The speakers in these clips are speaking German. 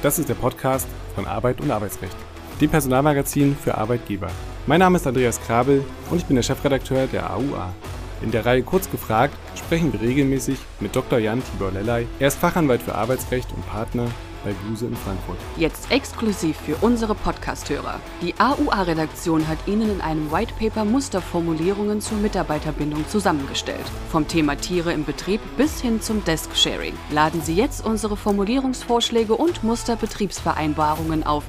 Das ist der Podcast von Arbeit und Arbeitsrecht, dem Personalmagazin für Arbeitgeber. Mein Name ist Andreas Krabel und ich bin der Chefredakteur der AUA. In der Reihe Kurz gefragt sprechen wir regelmäßig mit Dr. Jan Tibor Lellay. Er ist Fachanwalt für Arbeitsrecht und Partner bei Buse in Frankfurt. Jetzt exklusiv für unsere Podcast-Hörer. Die AUA-Redaktion hat Ihnen in einem Whitepaper Musterformulierungen zur Mitarbeiterbindung zusammengestellt. Vom Thema Tiere im Betrieb bis hin zum Desk-Sharing. Laden Sie jetzt unsere Formulierungsvorschläge und Musterbetriebsvereinbarungen auf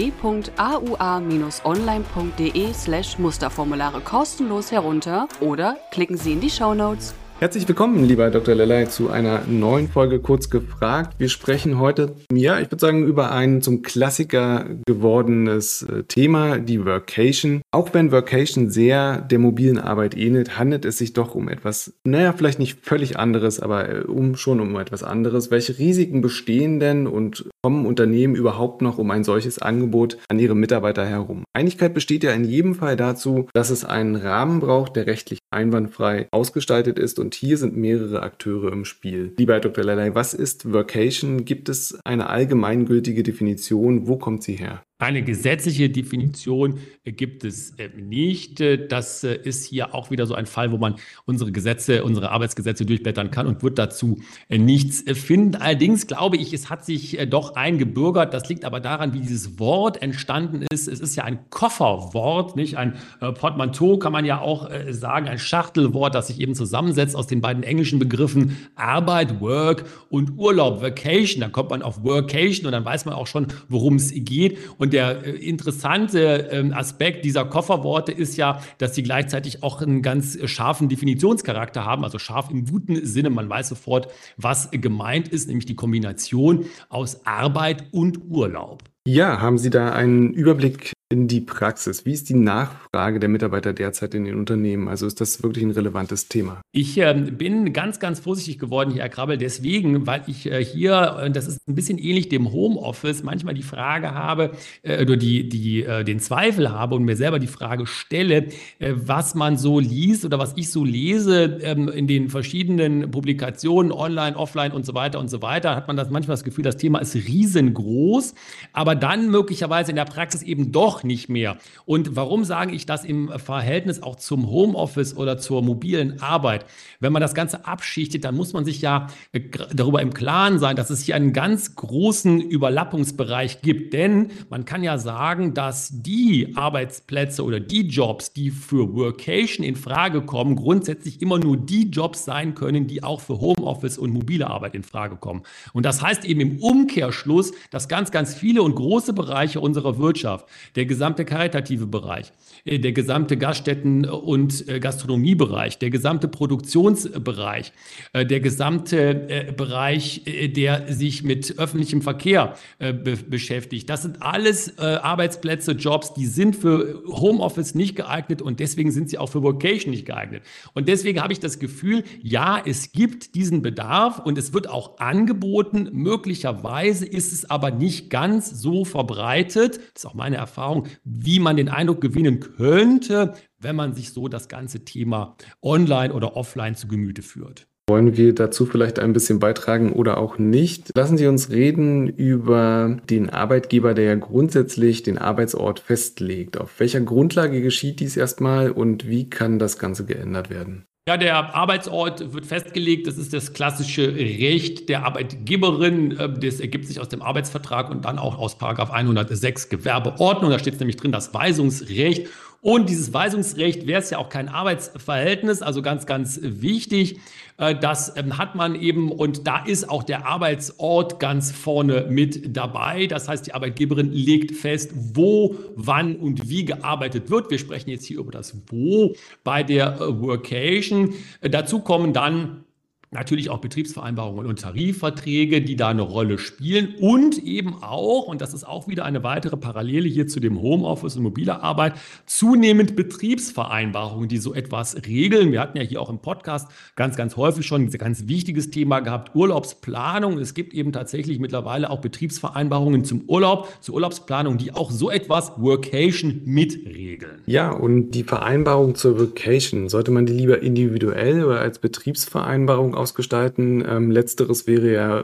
www.aua-online.de/Musterformulare kostenlos herunter oder klicken Sie in die Shownotes. Herzlich willkommen, lieber Dr. Lellay, zu einer neuen Folge Kurz gefragt. Wir sprechen heute, ich würde sagen, über ein zum Klassiker gewordenes Thema, die Workation. Auch wenn Workation sehr der mobilen Arbeit ähnelt, handelt es sich doch um etwas, vielleicht nicht völlig anderes, aber schon um etwas anderes. Welche Risiken bestehen denn und kommen Unternehmen überhaupt noch um ein solches Angebot an ihre Mitarbeiter herum? Einigkeit besteht ja in jedem Fall dazu, dass es einen Rahmen braucht, der rechtlich einwandfrei ausgestaltet ist, und hier sind mehrere Akteure im Spiel. Lieber Herr Dr. Lellay, was ist Workation? Gibt es eine allgemeingültige Definition? Wo kommt sie her? Eine gesetzliche Definition gibt es nicht. Das ist hier auch wieder so ein Fall, wo man unsere Arbeitsgesetze durchblättern kann und wird dazu nichts finden. Allerdings glaube ich, es hat sich doch eingebürgert. Das liegt aber daran, wie dieses Wort entstanden ist. Es ist ja ein Kofferwort, nicht? Ein Portmanteau kann man ja auch sagen, ein Schachtelwort, das sich eben zusammensetzt aus den beiden englischen Begriffen Arbeit, Work und Urlaub, Vacation. Dann kommt man auf Workation und dann weiß man auch schon, worum es geht. Und der interessante Aspekt dieser Kofferworte ist ja, dass sie gleichzeitig auch einen ganz scharfen Definitionscharakter haben, also scharf im guten Sinne. Man weiß sofort, was gemeint ist, nämlich die Kombination aus Arbeit und Urlaub. Ja, haben Sie da einen Überblick in die Praxis? Wie ist die Nachfrage der Mitarbeiter derzeit in den Unternehmen? Also ist das wirklich ein relevantes Thema? Ich bin ganz, ganz vorsichtig geworden hier, Herr Krabbel, deswegen, weil ich hier, das ist ein bisschen ähnlich dem Homeoffice, manchmal die Frage habe oder den Zweifel habe und mir selber die Frage stelle, was man so liest oder was ich so lese in den verschiedenen Publikationen, online, offline und so weiter, hat man manchmal das Gefühl, das Thema ist riesengroß, aber dann möglicherweise in der Praxis eben doch nicht mehr. Und warum sage ich das im Verhältnis auch zum Homeoffice oder zur mobilen Arbeit? Wenn man das Ganze abschichtet, dann muss man sich ja darüber im Klaren sein, dass es hier einen ganz großen Überlappungsbereich gibt. Denn man kann ja sagen, dass die Arbeitsplätze oder die Jobs, die für Workation in Frage kommen, grundsätzlich immer nur die Jobs sein können, die auch für Homeoffice und mobile Arbeit in Frage kommen. Und das heißt eben im Umkehrschluss, dass ganz, ganz viele und große Bereiche unserer Wirtschaft, der gesamte karitative Bereich, der gesamte Gaststätten- und Gastronomiebereich, der gesamte Produktionsbereich, der gesamte Bereich, der sich mit öffentlichem Verkehr beschäftigt. Das sind alles Arbeitsplätze, Jobs, die sind für Homeoffice nicht geeignet und deswegen sind sie auch für Workation nicht geeignet. Und deswegen habe ich das Gefühl, ja, es gibt diesen Bedarf und es wird auch angeboten. Möglicherweise ist es aber nicht ganz so verbreitet, das ist auch meine Erfahrung, wie man den Eindruck gewinnen könnte, wenn man sich so das ganze Thema online oder offline zu Gemüte führt. Wollen wir dazu vielleicht ein bisschen beitragen oder auch nicht? Lassen Sie uns reden über den Arbeitgeber, der ja grundsätzlich den Arbeitsort festlegt. Auf welcher Grundlage geschieht dies erstmal und wie kann das Ganze geändert werden? Ja, der Arbeitsort wird festgelegt. Das ist das klassische Recht der Arbeitgeberin. Das ergibt sich aus dem Arbeitsvertrag und dann auch aus § 106 Gewerbeordnung. Da steht es nämlich drin, das Weisungsrecht. Und dieses Weisungsrecht wäre es ja auch kein Arbeitsverhältnis, also ganz, ganz wichtig. Das hat man eben und da ist auch der Arbeitsort ganz vorne mit dabei. Das heißt, die Arbeitgeberin legt fest, wo, wann und wie gearbeitet wird. Wir sprechen jetzt hier über das Wo bei der Workation. Dazu kommen dann natürlich auch Betriebsvereinbarungen und Tarifverträge, die da eine Rolle spielen und eben auch, und das ist auch wieder eine weitere Parallele hier zu dem Homeoffice und mobiler Arbeit, zunehmend Betriebsvereinbarungen, die so etwas regeln. Wir hatten ja hier auch im Podcast ganz, ganz häufig schon ein ganz wichtiges Thema gehabt, Urlaubsplanung. Es gibt eben tatsächlich mittlerweile auch Betriebsvereinbarungen zum Urlaub, zur Urlaubsplanung, die auch so etwas Workation mitregeln. Ja, und die Vereinbarung zur Workation, sollte man die lieber individuell oder als Betriebsvereinbarung ausgestalten? Letzteres wäre ja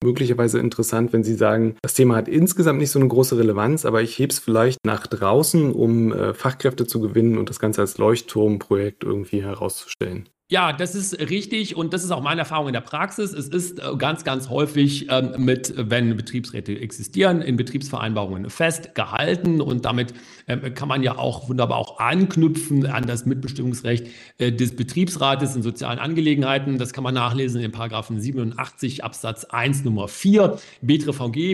möglicherweise interessant, wenn Sie sagen, das Thema hat insgesamt nicht so eine große Relevanz, aber ich hebe es vielleicht nach draußen, um Fachkräfte zu gewinnen und das Ganze als Leuchtturmprojekt irgendwie herauszustellen. Ja, das ist richtig und das ist auch meine Erfahrung in der Praxis. Es ist ganz, ganz häufig wenn Betriebsräte existieren, in Betriebsvereinbarungen festgehalten und damit kann man ja auch wunderbar auch anknüpfen an das Mitbestimmungsrecht des Betriebsrates in sozialen Angelegenheiten. Das kann man nachlesen in Paragraphen 87 Absatz 1 Nummer 4 BTRVG,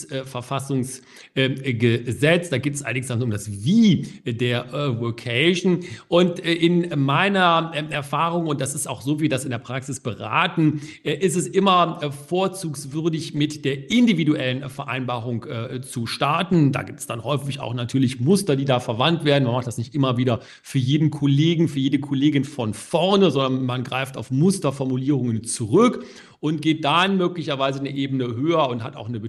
Betriebsverfassungsgesetz. Da geht es allerdings dann um das Wie der Workation. Und in meiner Erfahrung, und das ist auch so, wie das in der Praxis beraten, ist es immer vorzugswürdig, mit der individuellen Vereinbarung zu starten. Da gibt es dann häufig auch natürlich Muster, die da verwandt werden. Man macht das nicht immer wieder für jeden Kollegen, für jede Kollegin von vorne, sondern man greift auf Musterformulierungen zurück und geht dann möglicherweise eine Ebene höher und hat auch eine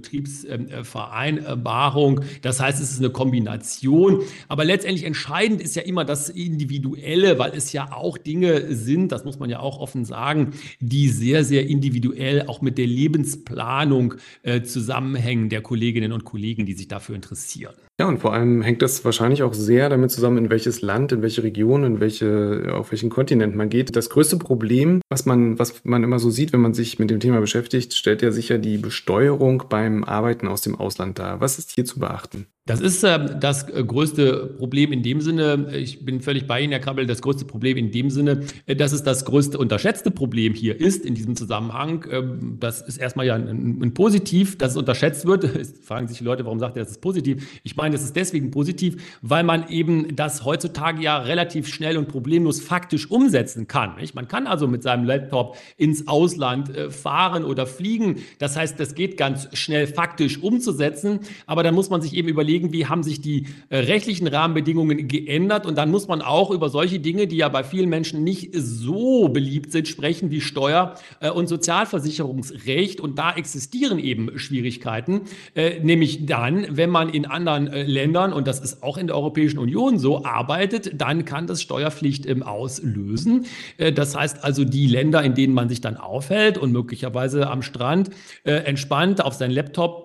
Betriebsvereinbarung. Das heißt, es ist eine Kombination. Aber letztendlich entscheidend ist ja immer das Individuelle, weil es ja auch Dinge sind, das muss man ja auch offen sagen, die sehr, sehr individuell auch mit der Lebensplanung zusammenhängen der Kolleginnen und Kollegen, die sich dafür interessieren. Ja, und vor allem hängt das wahrscheinlich auch sehr damit zusammen, in welches Land, in welche Region, auf welchen Kontinent man geht. Das größte Problem, was man immer so sieht, wenn man sich mit dem Thema beschäftigt, stellt ja sicher die Besteuerung beim Arbeiten aus dem Ausland dar. Was ist hier zu beachten? Das ist das größte Problem in dem Sinne, ich bin völlig bei Ihnen, Herr Krabbel, das größte Problem in dem Sinne, dass es das größte unterschätzte Problem hier ist in diesem Zusammenhang. Das ist erstmal ja ein Positiv, dass es unterschätzt wird. Jetzt fragen sich die Leute, warum sagt er, das ist positiv? Ich meine, das ist deswegen positiv, weil man eben das heutzutage ja relativ schnell und problemlos faktisch umsetzen kann. Nicht? Man kann also mit seinem Laptop ins Ausland fahren oder fliegen. Das heißt, das geht ganz schnell faktisch umzusetzen, aber dann muss man sich eben überlegen, wie haben sich die rechtlichen Rahmenbedingungen geändert und dann muss man auch über solche Dinge, die ja bei vielen Menschen nicht so beliebt sind, sprechen wie Steuer- und Sozialversicherungsrecht und da existieren eben Schwierigkeiten, nämlich dann, wenn man in anderen Ländern, und das ist auch in der Europäischen Union so, arbeitet, dann kann das Steuerpflicht auslösen. Das heißt also, die Länder, in denen man sich dann aufhält und möglicherweise am Strand entspannt in seinem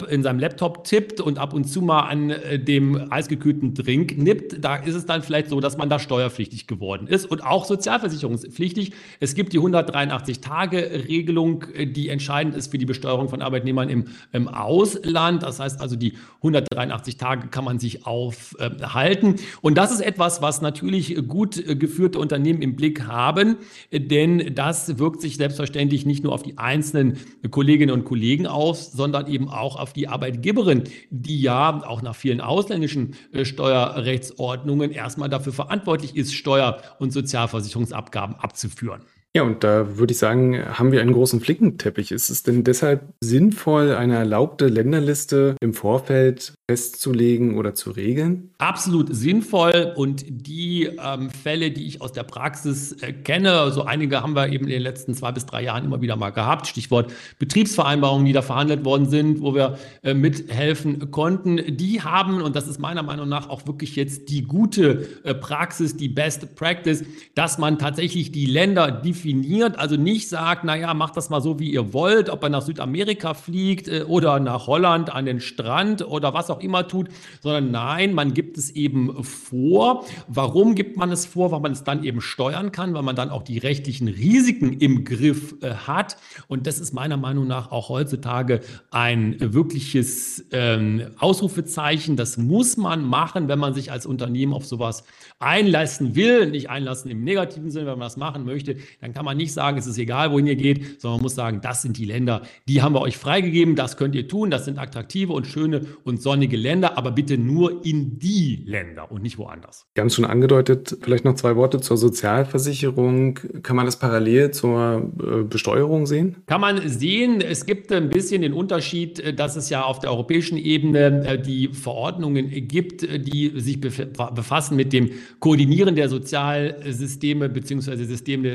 Laptop tippt und ab und zu mal an dem eisgekühlten Drink nippt, da ist es dann vielleicht so, dass man da steuerpflichtig geworden ist und auch sozialversicherungspflichtig. Es gibt die 183-Tage-Regelung, die entscheidend ist für die Besteuerung von Arbeitnehmern im Ausland. Das heißt also, die 183 Tage kann man sich aufhalten. Und das ist etwas, was natürlich gut geführte Unternehmen im Blick haben, denn das wirkt sich selbstverständlich nicht nur auf die einzelnen Kolleginnen und Kollegen aus, sondern eben auch auf die Arbeitgeberin, die ja auch nach vielen ausländischen Steuerrechtsordnungen erstmal dafür verantwortlich ist, Steuer- und Sozialversicherungsabgaben abzuführen. Ja, und da würde ich sagen, haben wir einen großen Flickenteppich. Ist es denn deshalb sinnvoll, eine erlaubte Länderliste im Vorfeld festzulegen oder zu regeln? Absolut sinnvoll und die Fälle, die ich aus der Praxis kenne, so einige haben wir eben in den letzten 2 bis 3 Jahren immer wieder mal gehabt, Stichwort Betriebsvereinbarungen, die da verhandelt worden sind, wo wir mithelfen konnten, die haben, und das ist meiner Meinung nach auch wirklich jetzt die gute Praxis, die Best Practice, dass man tatsächlich die Länder definiert, also nicht sagt, naja, macht das mal so, wie ihr wollt, ob er nach Südamerika fliegt oder nach Holland an den Strand oder was auch immer tut, sondern nein, man gibt es eben vor. Warum gibt man es vor? Weil man es dann eben steuern kann, weil man dann auch die rechtlichen Risiken im Griff hat. Und das ist meiner Meinung nach auch heutzutage ein wirkliches Ausrufezeichen. Das muss man machen, wenn man sich als Unternehmen auf sowas einlassen will. Nicht einlassen im negativen Sinne, wenn man das machen möchte, dann kann man nicht sagen, es ist egal, wohin ihr geht, sondern man muss sagen, das sind die Länder, die haben wir euch freigegeben, das könnt ihr tun, das sind attraktive und schöne und sonnige Länder, aber bitte nur in die Länder und nicht woanders. Ganz schon angedeutet, vielleicht noch 2 Worte zur Sozialversicherung. Kann man das parallel zur Besteuerung sehen? Kann man sehen, es gibt ein bisschen den Unterschied, dass es ja auf der europäischen Ebene die Verordnungen gibt, die sich befassen mit dem Koordinieren der Sozialsysteme bzw. Systeme der sozialen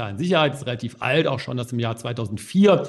sozialen Sicherheit, ist relativ alt, auch schon aus dem Jahr 2004.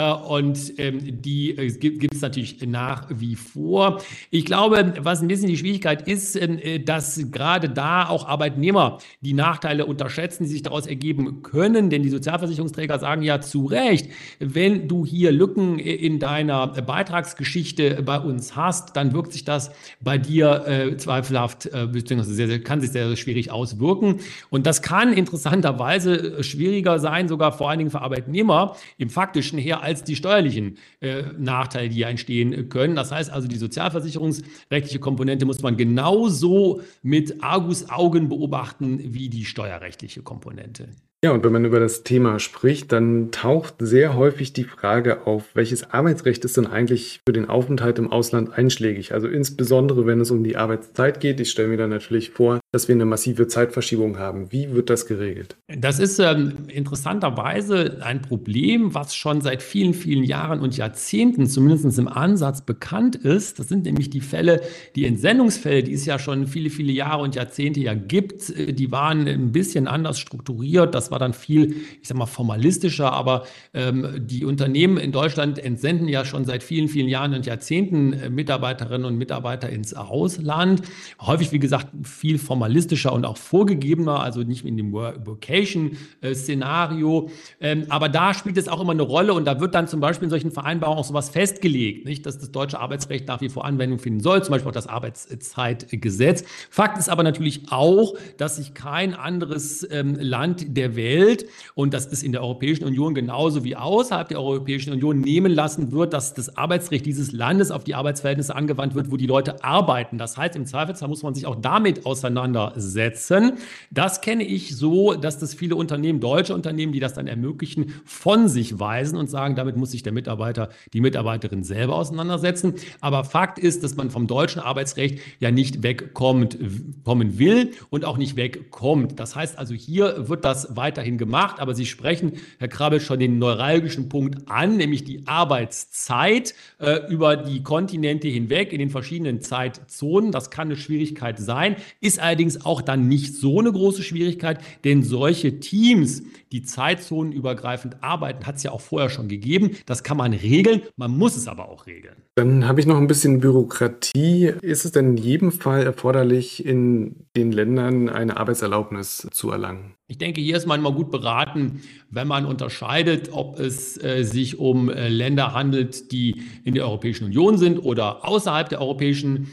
Die gibt es natürlich nach wie vor. Ich glaube, was ein bisschen die Schwierigkeit ist, dass gerade da auch Arbeitnehmer die Nachteile unterschätzen, die sich daraus ergeben können. Denn die Sozialversicherungsträger sagen ja zu Recht, wenn du hier Lücken in deiner Beitragsgeschichte bei uns hast, dann wirkt sich das bei dir zweifelhaft, beziehungsweise kann sich sehr, sehr schwierig auswirken. Und das kann interessanterweise schwieriger sein, sogar vor allen Dingen für Arbeitnehmer im Faktischen her, als die steuerlichen Nachteile, die ja entstehen können. Das heißt also, die sozialversicherungsrechtliche Komponente muss man genauso mit Argusaugen beobachten wie die steuerrechtliche Komponente. Ja, und wenn man über das Thema spricht, dann taucht sehr häufig die Frage auf, welches Arbeitsrecht ist denn eigentlich für den Aufenthalt im Ausland einschlägig? Also insbesondere, wenn es um die Arbeitszeit geht. Ich stelle mir dann natürlich vor, dass wir eine massive Zeitverschiebung haben. Wie wird das geregelt? Das ist interessanterweise ein Problem, was schon seit vielen, vielen Jahren und Jahrzehnten zumindest im Ansatz bekannt ist. Das sind nämlich die Fälle, die Entsendungsfälle, die es ja schon viele, viele Jahre und Jahrzehnte ja gibt. Die waren ein bisschen anders strukturiert. Das war dann viel, ich sag mal, formalistischer, aber die Unternehmen in Deutschland entsenden ja schon seit vielen, vielen Jahren und Jahrzehnten Mitarbeiterinnen und Mitarbeiter ins Ausland. Häufig, wie gesagt, viel formalistischer und auch vorgegebener, also nicht in dem Workation-Szenario. Aber da spielt es auch immer eine Rolle und da wird dann zum Beispiel in solchen Vereinbarungen auch sowas festgelegt, nicht, dass das deutsche Arbeitsrecht nach wie vor Anwendung finden soll, zum Beispiel auch das Arbeitszeitgesetz. Fakt ist aber natürlich auch, dass sich kein anderes Land der Welt, und das ist in der Europäischen Union genauso wie außerhalb der Europäischen Union, nehmen lassen wird, dass das Arbeitsrecht dieses Landes auf die Arbeitsverhältnisse angewandt wird, wo die Leute arbeiten. Das heißt, im Zweifelsfall muss man sich auch damit auseinandersetzen. Das kenne ich so, dass das viele Unternehmen, deutsche Unternehmen, die das dann ermöglichen, von sich weisen und sagen, damit muss sich der Mitarbeiter, die Mitarbeiterin selber auseinandersetzen. Aber Fakt ist, dass man vom deutschen Arbeitsrecht ja nicht kommen will und auch nicht wegkommt. Das heißt also, hier wird das weiterhin gemacht, aber Sie sprechen, Herr Krabbel, schon den neuralgischen Punkt an, nämlich die Arbeitszeit über die Kontinente hinweg in den verschiedenen Zeitzonen. Das kann eine Schwierigkeit sein, ist allerdings auch dann nicht so eine große Schwierigkeit, denn solche Teams, die zeitzonenübergreifend arbeiten, hat es ja auch vorher schon gegeben. Das kann man regeln, man muss es aber auch regeln. Dann habe ich noch ein bisschen Bürokratie. Ist es denn in jedem Fall erforderlich, in den Ländern eine Arbeitserlaubnis zu erlangen? Ich denke, hier ist man mal gut beraten, wenn man unterscheidet, ob es sich um Länder handelt, die in der Europäischen Union sind oder außerhalb der Europäischen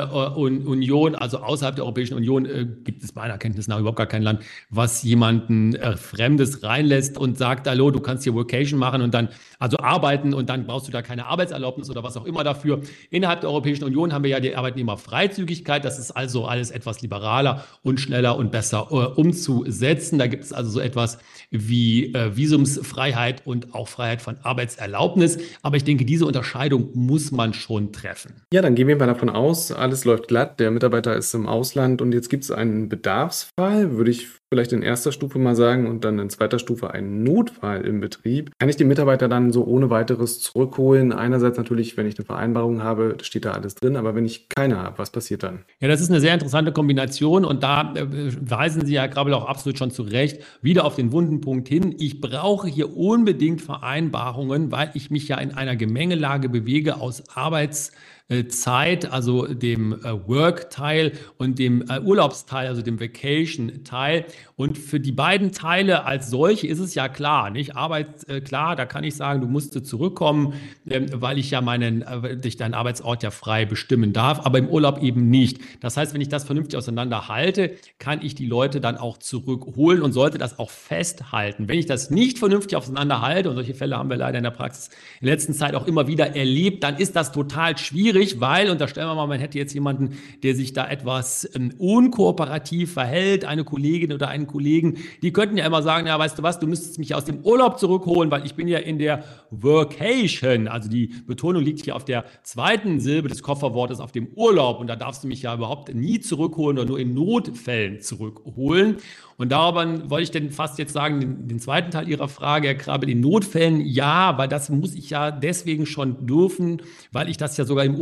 Union. Also außerhalb der Europäischen Union gibt es meiner Kenntnis nach überhaupt gar kein Land, was jemanden Fremdes reinlässt und sagt, hallo, du kannst hier Workation machen und dann also arbeiten und dann brauchst du da keine Arbeitserlaubnis oder was auch immer dafür. Innerhalb der Europäischen Union haben wir ja die Arbeitnehmerfreizügigkeit. Das ist also alles etwas liberaler und schneller und besser umzusetzen. Da gibt es also so etwas wie Visumsfreiheit und auch Freiheit von Arbeitserlaubnis. Aber ich denke, diese Unterscheidung muss man schon treffen. Ja, dann gehen wir mal davon aus, alles läuft glatt, der Mitarbeiter ist im Ausland und jetzt gibt es einen Bedarfsfall, würde ich vielleicht in erster Stufe mal sagen, und dann in zweiter Stufe einen Notfall im Betrieb. Kann ich den Mitarbeiter dann so ohne weiteres zurückholen? Einerseits natürlich, wenn ich eine Vereinbarung habe, steht da alles drin, aber wenn ich keine habe, was passiert dann? Ja, das ist eine sehr interessante Kombination und da weisen Sie, Herr Krabbel, auch absolut schon zu Recht wieder auf den wunden Punkt hin. Ich brauche hier unbedingt Vereinbarungen, weil ich mich ja in einer Gemengelage bewege aus Arbeitszeit, also dem Work-Teil und dem Urlaubsteil, also dem Vacation-Teil. Und für die beiden Teile als solche ist es ja klar, nicht? Arbeit, klar, da kann ich sagen, du musst zurückkommen, weil ich ja deinen Arbeitsort ja frei bestimmen darf, aber im Urlaub eben nicht. Das heißt, wenn ich das vernünftig auseinanderhalte, kann ich die Leute dann auch zurückholen und sollte das auch festhalten. Wenn ich das nicht vernünftig auseinanderhalte, und solche Fälle haben wir leider in der Praxis in der letzten Zeit auch immer wieder erlebt, dann ist das total schwierig, weil, unterstellen wir mal, man hätte jetzt jemanden, der sich da etwas unkooperativ verhält, eine Kollegin oder einen Kollegen, die könnten ja immer sagen, ja, weißt du was, du müsstest mich aus dem Urlaub zurückholen, weil ich bin ja in der Workation, also die Betonung liegt hier auf der zweiten Silbe des Kofferwortes, auf dem Urlaub, und da darfst du mich ja überhaupt nie zurückholen oder nur in Notfällen zurückholen. Und daran wollte ich denn fast jetzt sagen, den zweiten Teil Ihrer Frage, Herr Krabbel, in Notfällen ja, weil das muss ich ja deswegen schon dürfen, weil ich das ja sogar im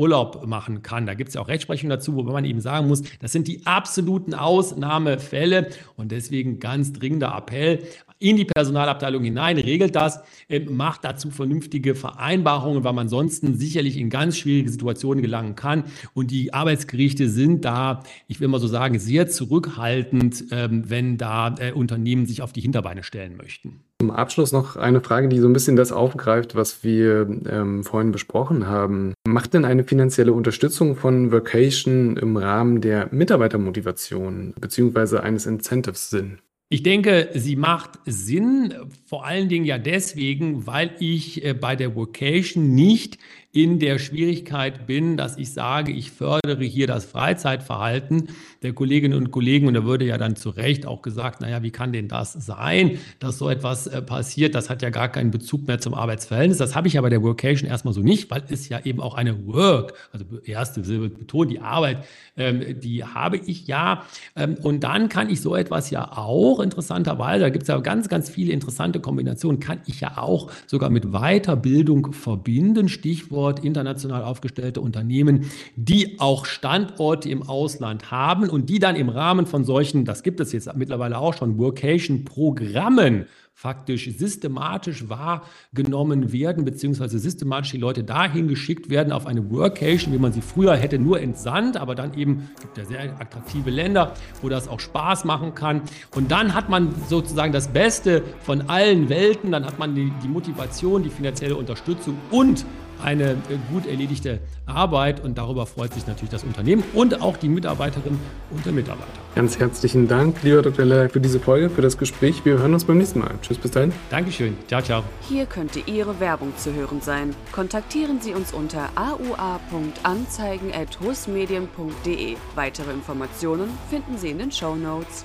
Urlaub machen kann. Da gibt es ja auch Rechtsprechung dazu, wobei man eben sagen muss, das sind die absoluten Ausnahmefälle und deswegen ganz dringender Appell in die Personalabteilung hinein, regelt das, macht dazu vernünftige Vereinbarungen, weil man ansonsten sicherlich in ganz schwierige Situationen gelangen kann. Und die Arbeitsgerichte sind da, ich will mal so sagen, sehr zurückhaltend, wenn da Unternehmen sich auf die Hinterbeine stellen möchten. Zum Abschluss noch eine Frage, die so ein bisschen das aufgreift, was wir vorhin besprochen haben. Macht denn eine finanzielle Unterstützung von Workation im Rahmen der Mitarbeitermotivation bzw. eines Incentives Sinn? Ich denke, sie macht Sinn, vor allen Dingen ja deswegen, weil ich bei der Workation nicht in der Schwierigkeit bin, dass ich sage, ich fördere hier das Freizeitverhalten der Kolleginnen und Kollegen. Und da würde ja dann zu Recht auch gesagt, naja, wie kann denn das sein, dass so etwas passiert? Das hat ja gar keinen Bezug mehr zum Arbeitsverhältnis. Das habe ich ja bei der Workation erstmal so nicht, weil es ja eben auch eine Work, also erste Silbe betont, die Arbeit, die habe ich ja. Und dann kann ich so etwas ja auch interessanterweise, da gibt es ja ganz, ganz viele interessante Kombinationen, kann ich ja auch sogar mit Weiterbildung verbinden. Stichwort international aufgestellte Unternehmen, die auch Standorte im Ausland haben und die dann im Rahmen von solchen, das gibt es jetzt mittlerweile auch schon, Workation-Programmen faktisch systematisch wahrgenommen werden, beziehungsweise systematisch die Leute dahin geschickt werden auf eine Workation, wie man sie früher hätte nur entsandt, aber dann eben, gibt ja sehr attraktive Länder, wo das auch Spaß machen kann. Und dann hat man sozusagen das Beste von allen Welten, dann hat man die Motivation, die finanzielle Unterstützung und eine gut erledigte Arbeit und darüber freut sich natürlich das Unternehmen und auch die Mitarbeiterinnen und der Mitarbeiter. Ganz herzlichen Dank, lieber Dr. Lelay, für diese Folge, für das Gespräch. Wir hören uns beim nächsten Mal. Tschüss, bis dahin. Dankeschön. Ciao, ciao. Hier könnte Ihre Werbung zu hören sein. Kontaktieren Sie uns unter aua.anzeigen@husmedien.de. Weitere Informationen finden Sie in den Shownotes.